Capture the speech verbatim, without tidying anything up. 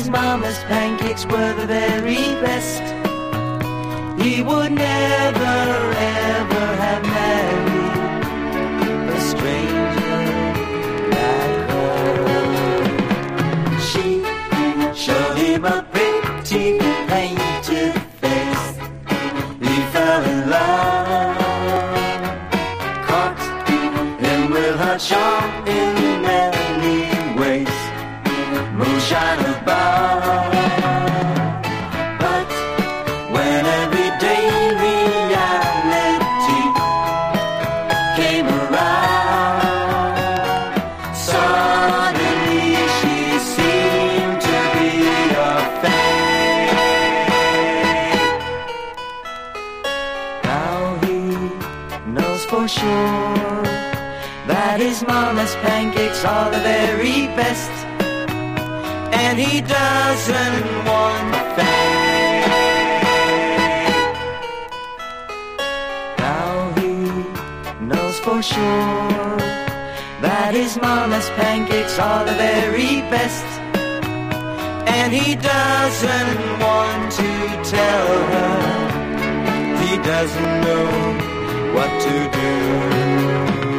his mama's pancakes were the very best. He would never ever have married a stranger like her. She showed him a pretty painted face. He fell in love, caught him with her charm in many ways. Moonshine above, but when everyday reality came around, suddenly she seemed to be a fake. Now he knows for sure that his mama's pancakes are the very best, and he doesn't want fame. Now he knows for sure that his mama's pancakes are the very best, and he doesn't want to tell her. He doesn't know what to do.